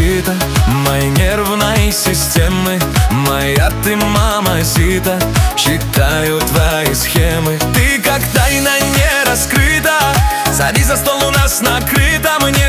защита моей нервной системы. Моя ты мамасита, считаю твои схемы. Ты как тайна не раскрыта, садись за стол, у нас накрыто. Мне